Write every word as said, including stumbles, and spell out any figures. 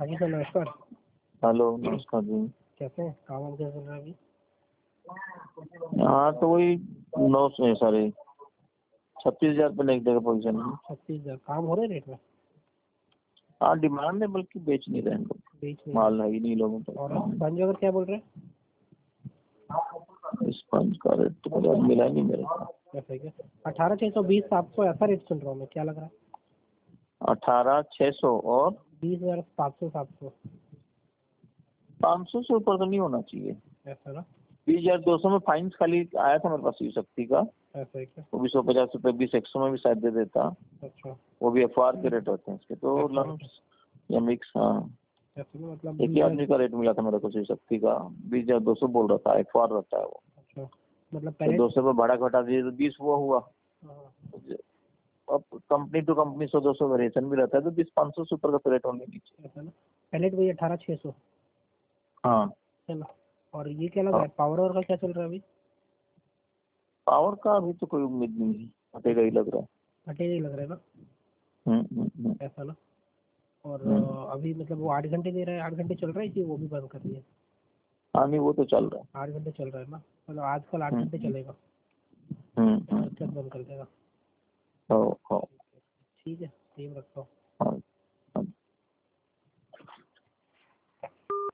जी sir नमस्कार। Hello नमस्कार जी। कैसे हैं? काम वाम कैसे चल रहा है अभी? हाँ तो वही नौ सौ सॉरी छत्तीस हजार पे एक जगह पोजीशन है। छत्तीस हजार काम हो रहे रेट में? हाँ डिमांड है, बल्कि बेच नहीं रहे हैं लोग, बेच नहीं माल है ही नहीं लोगों रहे। और को। स्पंज वगैरह क्या बोल रहे हैं? स्पंज का रेट तो कभी आज मिला नहीं मेरे को। ऐसा है क्या? अठारह छः सौ बीस सात सौ ऐसा रेट सुन रहा हूँ मैं, क्या लग रहा है? अठारह छः सौ और बीस हजार सात सौ सात सौ पाँच सौ से ऊपर तो नहीं होना चाहिए। ऐसा ना? बीस हजार दो सौ में फाइन्स खाली आया था मेरे पास यू शक्ति का, ऐसा है क्या? वो भी सौ पचास रुपये बीस एक सौ में भी शायद दे देता। अच्छा वो भी एफ आर के रेट होते हैं इसके तो अच्छा, लम्स या मिक्स। हाँ ऐसा ना, मतलब एक ही आदमी का रेट मिला था मेरे को शिव शक्ति का, बीस हजार दो सौ बोल रहा था, एफ आर रहता है वो। अच्छा मतलब तो पहले दो सौ पे भाड़ा घटा दिए तो बीस वो हुआ। हाँ, अब कंपनी टू कंपनी सौ दो सौ वेरिएशन भी रहता है, तो बीस पाँच सौ से ऊपर का रेट होने नहीं चाहिए। ऐसा ना, पहले तो वही अठारह छः सौ हाँ है ना। और ये क्या लग रहा हाँ है, पावर और का क्या चल रहा है अभी? पावर का अभी तो कोई उम्मीद नहीं है, हटेगा ही लग रहा है। घटेगा ही लग रहा है ना? हम्म हम्म हम्म, ऐसा ना। और हम्म। अ, अभी मतलब वो आठ घंटे दे रहा है, आठ घंटे चल रहा है कि वो भी बंद कर दिया? हाँ नहीं वो तो चल रहा है। आठ घंटे चल रहा है ना, मतलब आजकल आठ घंटे हम्म चलेगा, हम्म उसके हम्म बाद हम्म। बंद कर देगा। ओ, ओ। ठीक है, सेम रखता हूँ।